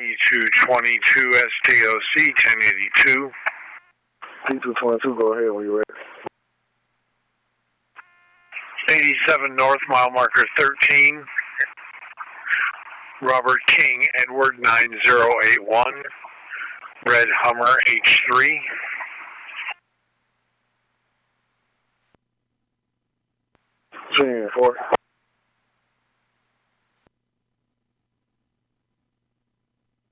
P222 STOC 1082. P222, go ahead when you're ready. 87 North, mile marker 13. Robert King, Edward 9081. Red Hummer H3. Senior 4.